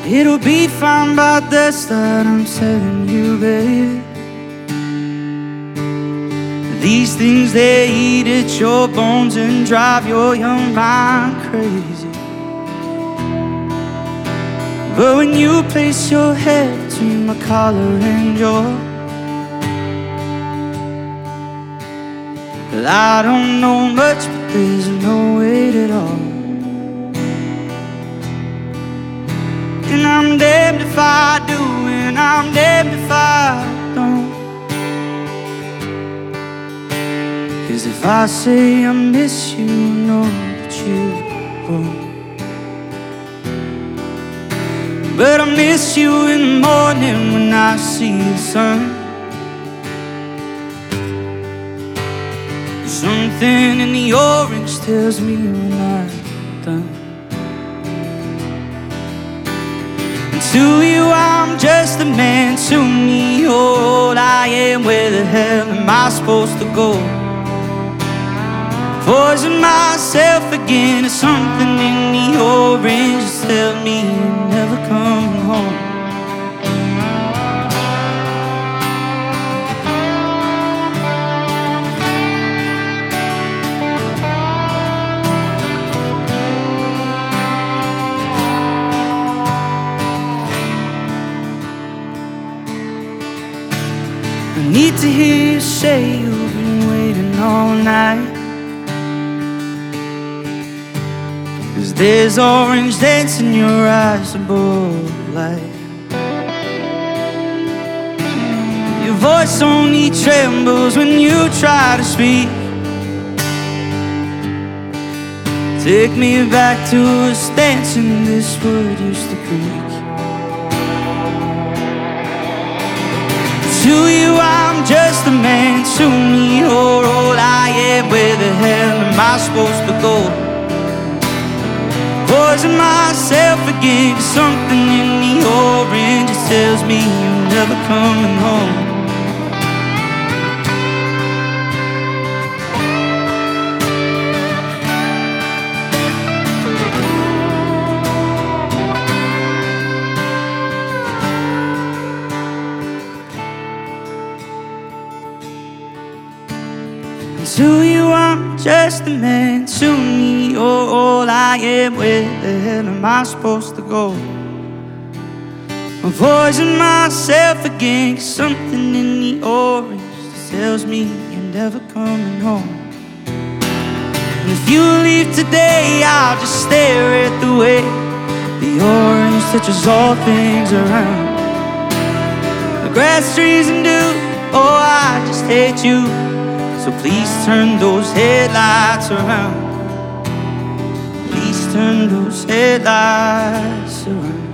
It'll be fine by this that I'm telling you, baby. These things, they eat at your bones and drive your young mind crazy. But when you place your head between my collar and yours, well, I don't know much, but there's no weight at all. And I'm damned if I do, and I'm damned if I don't. 'Cause if I say I miss you, know that you won't. But I miss you in the morning when I see the sun. Something in the orange tells me when I'm done. And to you I'm just a man, to me you're all I am. Where the hell am I supposed to go? Poison myself again, or something in the orange tell me you're never coming home. I need to hear you say you've been waiting all night. 'Cause there's orange dance in your eyes above light. Your voice only trembles when you try to speak. Take me back to us dancing this wood used to creak. To you I'm just a man, to me you're all I am. Where the hell am I supposed to go? Poison myself again, 'cause something in the orange tells me you're never coming home. To you I'm just a man, to me you're all I am. Where the hell am I supposed to go? I'm poisoning myself again, 'cause something in the orange tells me you're never coming home. And if you leave today, I'll just stare at the way the orange touches all things around. The grass, trees and dew, oh I just hate you. So please turn those headlights around. Please turn those headlights around.